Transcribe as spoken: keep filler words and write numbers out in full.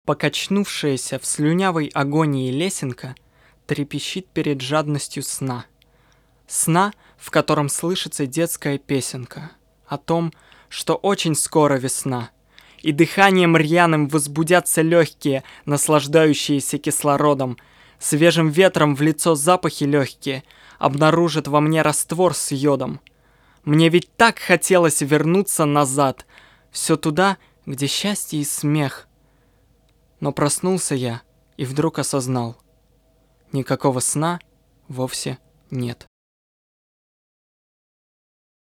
Покачнувшаяся в слюнявой агонии лесенка трепещит перед жадностью сна. Сна, в котором слышится детская песенка о том, что очень скоро весна, и дыханием рьяным возбудятся легкие, наслаждающиеся кислородом, свежим ветром в лицо запахи легкие обнаружат во мне раствор с йодом. Мне ведь так хотелось вернуться назад, все туда, где счастье и смех. Но проснулся я и вдруг осознал: никакого сна вовсе нет.